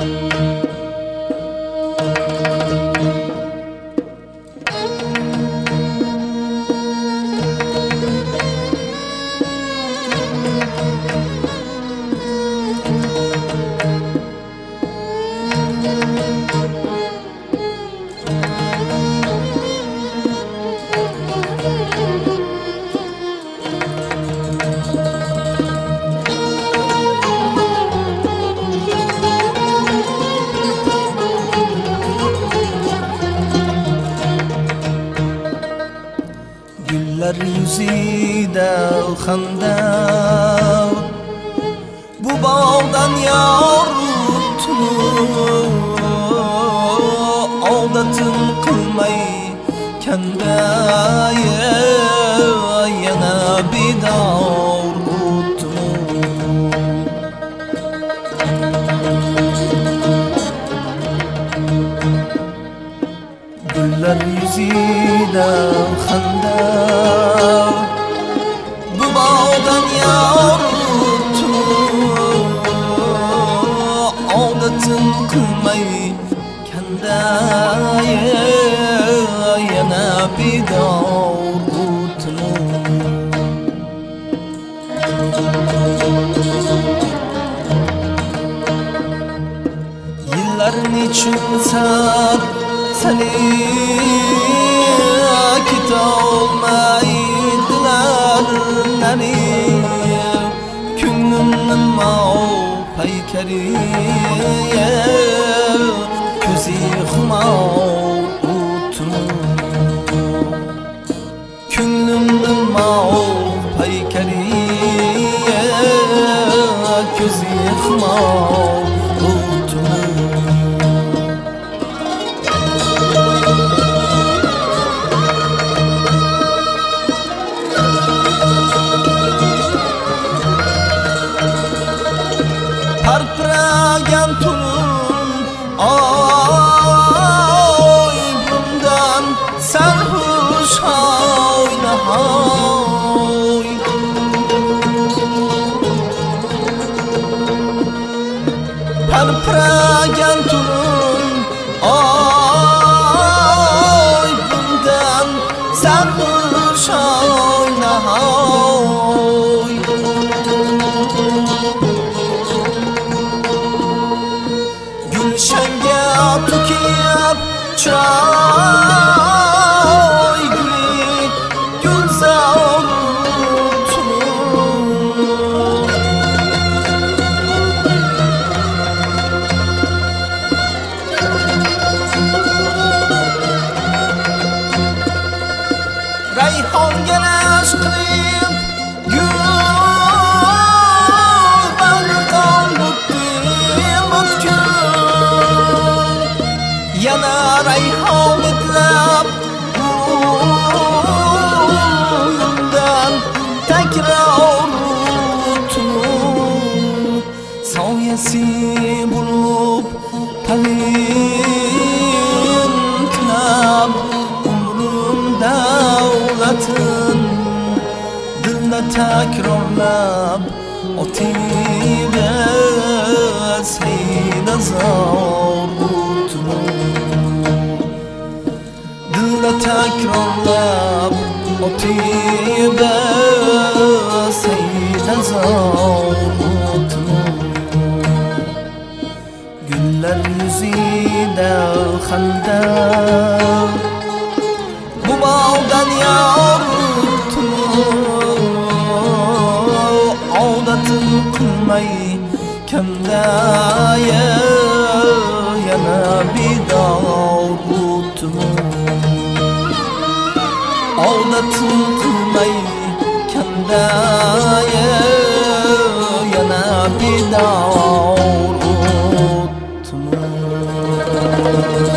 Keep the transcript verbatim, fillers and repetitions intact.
Güller yüzüde xanda bu bağdan yoruttu aldatın kılmay kende yana bir davuruttu Güller yüzüde xanda bu bağdan yoruttu aldatın kılmay kende yana bir davuruttu Yıllarını çılsar seni kita olmaydılar nani Küngümün mağu paykeriye Közi xımağu utunu Küngümün mağu paykeriye Közi xımağu utunu Parpragan tulun ay bundan sarhoş oynahay Parpragan tulun ay bundan sarhoş oynahay Gülşenge tukiyap çay gülü gülzar tutun Rayhon gelaş kıyım gül bağırdan buttim butkün Yana rayhon etlap uyumdan tekrar utun Sawyesi bulup tagin tilab umrun davlatın Dilda takrorlab otibe seyda zor Dilda takrorlab otibe seyda zor Güller yüzüde xanda bu bağdan yoruttu aldatın kılmay kende yana bir davuruttu aldatın kılmay kende yana bir davuruttu